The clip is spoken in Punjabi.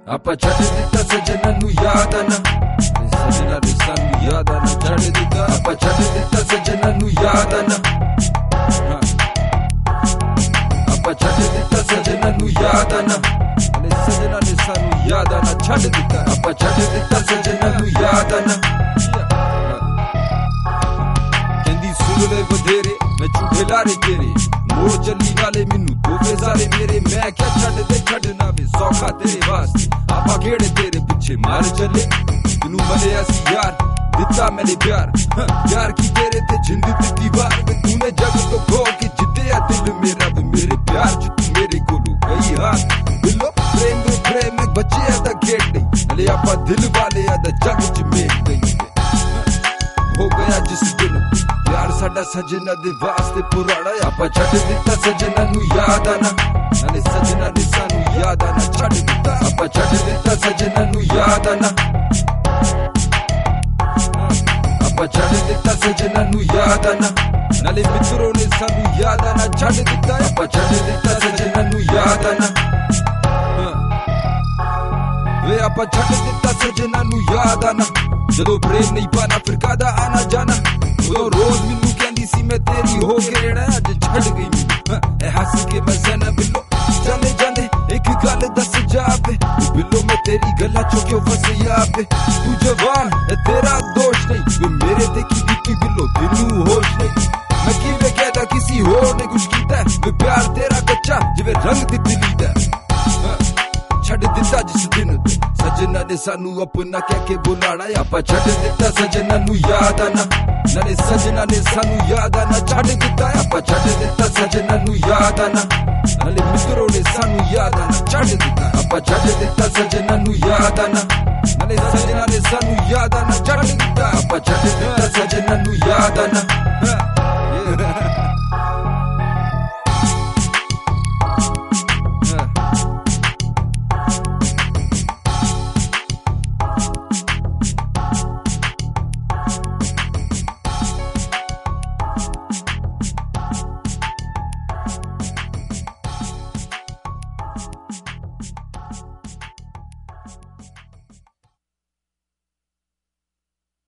ਆਪਾਂ ਛੱਡ ਦਿੱਤਾ ਸਜਣਾ ਨੂੰ ਯਾਦ ਆਣਾ ਸਜਣਾ ਨੇ ਸਾਨੂੰ ਯਾਦ ਆਣਾ ਛੱਡ ਦਿੱਤਾ ਆਪਾਂ ਛੱਡ ਦਿੱਤਾ ਸਜਣਾ ਨੂੰ ਯਾਦ ਆਣਾ ਆਪਾਂ ਛੱਡ ਦਿੱਤਾ ਸਜਣਾ ਨੂੰ ਯਾਦ ਆਣਾ ਸਜਣਾ ਨੇ ਸਾਨੂੰ ਯਾਦ ਆਣਾ ਛੱਡ ਦਿੱਤਾ ਆਪਾਂ ਛੱਡ ਦਿੱਤਾ ਸਜਣਾ ਨੂੰ ਯਾਦ ਆਣਾ ਕਹਿੰਦੀ ਸੁਣ ਲੈ ਵਧੇਰੇ ਮੈਂ ਝੂਠੇ ਲਾਰੇ ਤੇਰੇ ਮੋੜ ਚੱਲੀ ਨਾਲੇ ਮੈਨੂੰ ਦੋਵੇਂ ਸਾਰੇ ਮੇਰੇ ਮੈਂ ਕਿਹਾ ਛੱਡ ਦੇ ਛੱਡਣਾ ਵੇ ਸੌਖਾ ਤੇਰੇ ਵਾਸਤੇ ਆਪਾਂ ਕਿਹੜੇ ਤੇਰੇ ਪਿੱਛੇ ਮਾਰ ਚੱਲੇ ਤੈਨੂੰ ਮਲਿਆ ਸੀ ਯਾਰ ਦਿੱਤਾ ਮੈਨੇ ਪਿਆਰ ਕੀ ਤੇਰੇ ਤੇ ਜਿੰਦ ਦਿੱਤੀ ਵਾਰ ਵੇ ਤੂਨੇ ਜਗ ਤੋਂ ਖੋ ਕੇ ਜਿੱਤਿਆ ਦਿਲ ਮੇਰਾ ਵੇ ਮੇਰੇ ਪਿਆਰ ਚ ਤੂੰ ਮੇਰੇ ਕੋਲੋਂ ਗਈ ਹਾਂ ਦਿਲੋਂ ਪ੍ਰੇਮ ਬੱਚਿਆਂ ਦਾ ਖੇਡ ਨਹੀਂ ਹਲੇ ਆਪਾਂ ਦਿਲ ਵਾਲਿਆਂ ਦਾ ਜਗ ਚ ਮੇਲ ਗਈ ਹੋ ਗਿਆ ਜਿਸ ਦਿਨ ਯਾਰ ਸਾਡਾ ਸਜਣਾ ਦੇ ਵਾਸਤੇ ਪੁਰਾਣਾ ਆਪਾਂ ਛੱਡ ਦਿੱਤਾ ਸਜਣਾ ਨੂੰ ਯਾਦ ਆਣਾ ਨਾਲੇ ਸਜਣਾ ਨੇ ਸਾਨੂੰ ਯਾਦ ਆਣਾ ਛੱਡ ਦਿੱਤਾ ਆਪਾਂ ਛੱਡ ਦਿੱਤਾ ਸਜਣਾ ਨੂੰ ਯਾਦ ਆਣਾ ਆਪਾਂ ਛੱਡ ਦਿੱਤਾ ਸਜਣਾ ਨੂੰ ਯਾਦ ਆਣਾ ਨਾਲੇ ਮਿੱਤਰੋਂ ਨੇ ਸਾਨੂੰ ਯਾਦ ਆਣਾ ਛੱਡ ਦਿੱਤਾ ਆਪਾਂ ਛੱਡ ਦਿੱਤਾ ਸਜਣਾ ਨੂੰ ਯਾਦ ਆਣਾ ਵੇ ਆਪਾਂ ਛੱਡ ਦਿੱਤਾ ਸਜਣਾ ਨੂੰ ਯਾਦ ਆਣਾ ਜਦੋਂ ਪ੍ਰੇਮ ਨਹੀਂ ਪਾਣਾ ਫਿਰ ਕਾਹਦਾ ਆਣਾ ਜਾਣਾ ਉਦੋਂ ਰੋਜ਼ ਮੈਨੂੰ ਕਹਿੰਦੀ ਸੀ ਮੈਂ ਤੇਰੀ ਹੋ ਕੇ ਰਹਿਣਾ ਅੱਜ ਛੱਡ ਗਈ ਮੈਨੂੰ ਇਹ ਹੱਸ ਕੇ ਮੈਂ ਜ਼ਨਾ ਬਿੱਲੋ ਜਾਂਦੇ ਜਾਂਦੇ ਇੱਕ ਗੱਲ ਦੱਸ ਜਾਵੇ ਬਿੱਲੋ ਮੈਂ ਤੇਰੀ ਗੱਲਾਂ ਚੋਂ ਕਿਉਂ ਫਸਿਆ ਵੇ ਤੂੰ ਜਵਾਨ ਇਹ ਤੇਰਾ ਦੋਸ਼ ਨਹੀਂ ਵੇ ਮੇਰੇ ਤੇ ਕੀ ਕੀਤੀ ਬਿੱਲੋ ਤੈਨੂੰ ਹੋਸ਼ ਨਹੀਂ ਮੈਂ ਕਿਵੇਂ ਕਹਿਦਾ ਕਿਸੇ ਹੋਰ ਨੇ ਕੁਛ ਕੀਤਾ ਵੇ ਪਿਆਰ ਤੇਰਾ ਕੱਚਾ ਜਿਵੇਂ ਰੰਗ ਦੀ ਦਿਲੀ ਦਾ ਛੱਡ ਦਿੱਤਾ ਜਿਸ ਦਿਨ ਸਜਣਾ ਨੇ ਸਾਨੂੰ ਆਪਣਾ ਕਹਿ ਕੇ ਬੁਲਾਣਾ ਆਪਾਂ ਛੱਡ ਦਿੱਤਾ ਸਜਣਾ ਨੂੰ ਯਾਦ ਆਣਾ ਨਾਲੇ ਸਜਣਾ ਨੇ ਸਾਨੂੰ ਯਾਦ ਆਣਾ ਛੱਡ ਦਿੱਤਾ ਆਪਾਂ ਛੱਡ ਦਿੱਤਾ ਸਜਣਾ ਨੂੰ ਯਾਦ ਆਣਾ ਨਾਲੇ ਮਿੱਤਰੋਂ ਨੇ ਸਾਨੂੰ ਯਾਦ ਆਣਾ ਛੱਡ ਦਿੱਤਾ ਆਪਾਂ ਛੱਡ ਦਿੱਤਾ ਸਜਣਾ ਨੂੰ ਯਾਦ ਆਣਾ ਨਾਲੇ ਸਜਣਾ ਨੇ ਸਾਨੂੰ ਯਾਦ ਆਣਾ ਛੱਡ ਦਿੱਤਾ ਆਪਾਂ ਛੱਡ ਦਿੱਤਾ ਸਜਣਾ ਨੂੰ ਯਾਦ ਆਣਾ